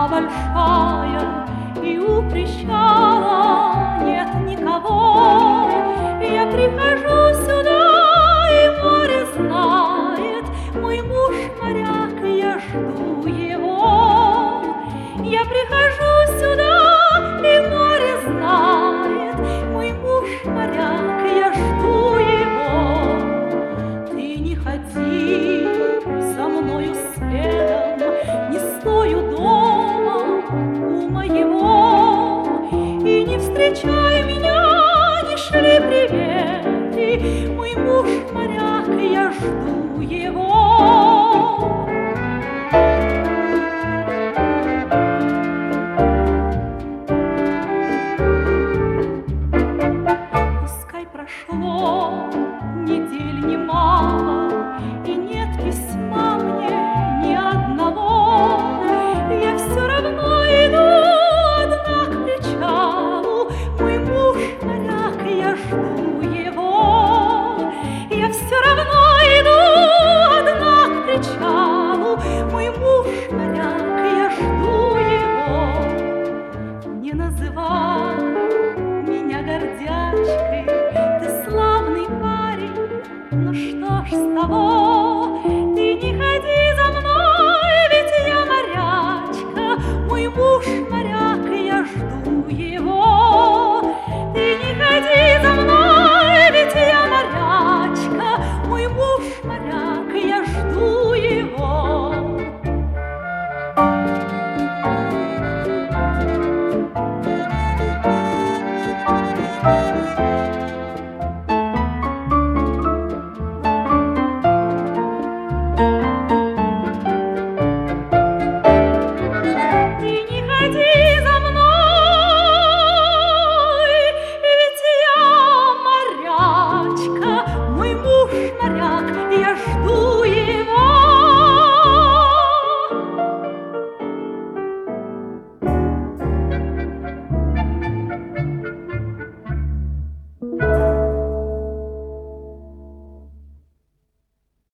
Страна большая, и у причала нет никого. Я прихожу сюда, и море знает, мой муж моряк, и я жду его. Я прихожу сюда, и море знает, мой муж моряк, и я жду его. Ты не ходи за мною следом, не стой у дома у моего, и не встречай меня, не шли приветы, мой муж моряк, и я жду его.